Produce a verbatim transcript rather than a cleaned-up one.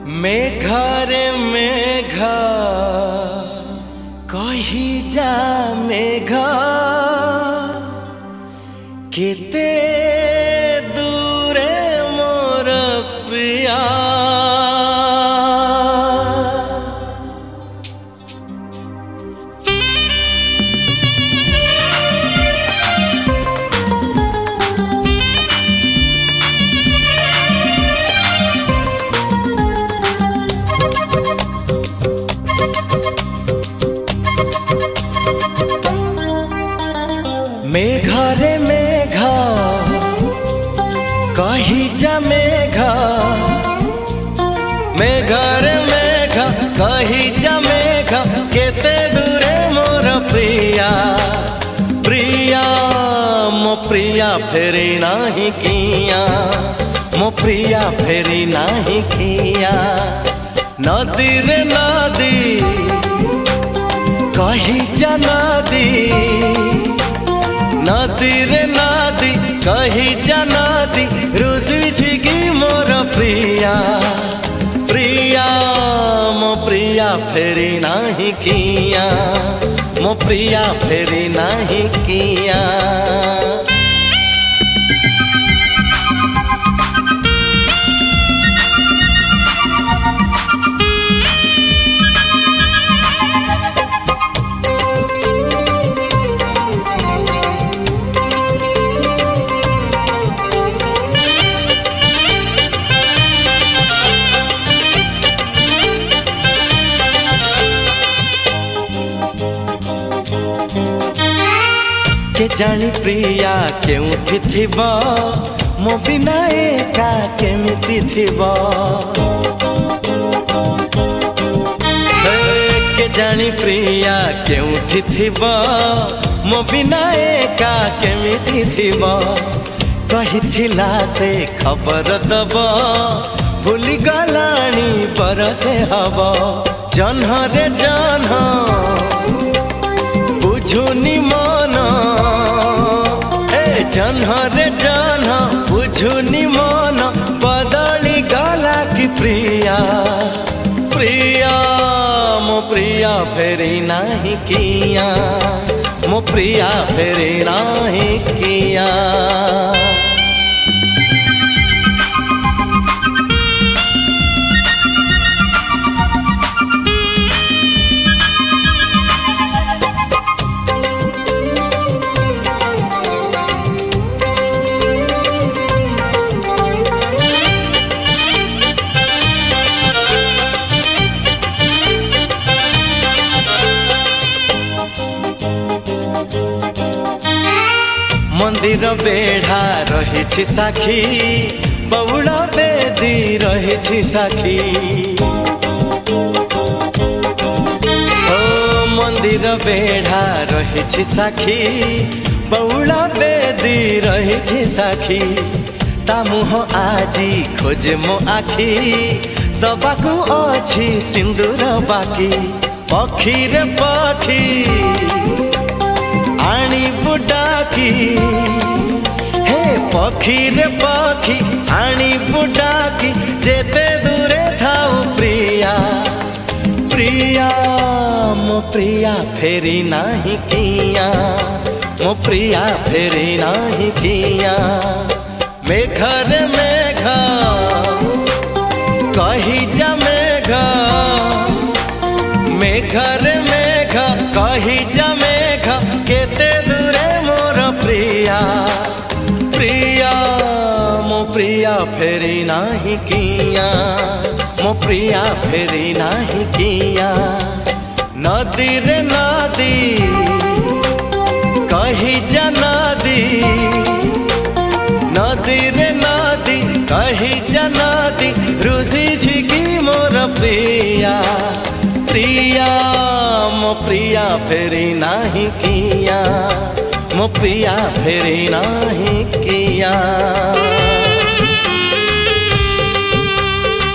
मेघरे मेघ कही जा मेघ केते दूरे मोर प्रिया। मेघरे मेघ कही जा मेघ मेघरे मेघ कही जा मेघ केते दूरे मोर प्रिया। प्रिया मो प्रिया फेरी नाही किया, मो प्रिया फेरी नाही किया। नदी रे नदी कही जा नदी, नदी रे नदी कही जा नदी रुसी छिगी मोर प्रिया। प्रिया मो प्रिया फेरी नाही किया, मो प्रिया फेरी नाही किया। के जानी प्रिया केउठी थिबो मो बिना एका केमिति थिबो। के जानी प्रिया केउठी थिबो मो बिना एका केमिति थिबो। कहिथिला से खबर दबो भूली गलानी बरसे हबो। जन्ह रे जन्ह बुझुनी मन, जन्ह रे जन्ह बुझुनी मन बदली गला की प्रिया। प्रिया मो प्रिया फेरी नाही किया, मो प्रिया फेरी नाही किया। मंदिर बेढ़ा रही साखी, बउला बेदी रही साखी। ओ मंदिर बेढ़ा रही साखी, बउला बेदी रही साखी। ता मुह आजी खोजे मो आखी, दबाकू अछि सिंदूर बाकी। पखी रे पखी आनी बुडाकी, हे पखी रे पखी आनी बुडाकी। जेते दूरे थाऊ प्रिया। प्रिया मो प्रिया फेरी नाही किया, मो प्रिया फेरी नाही किया। मेघरे मेघ कही जा मेघ, मेघरे मेघ कही जा मेघ केते दूरे मोर प्रिया। प्रिया मो प्रिया फेरी नाही किया, मो प्रिया फेरी नाही किया। नदी रे नदी कही जा नदी, नदी रे नदी कही जा नदी रुसी छिगी मोर प्रिया। प्रिया मो प्रिया फेरी नाही किया, मो प्रिया फेरी नाही किया।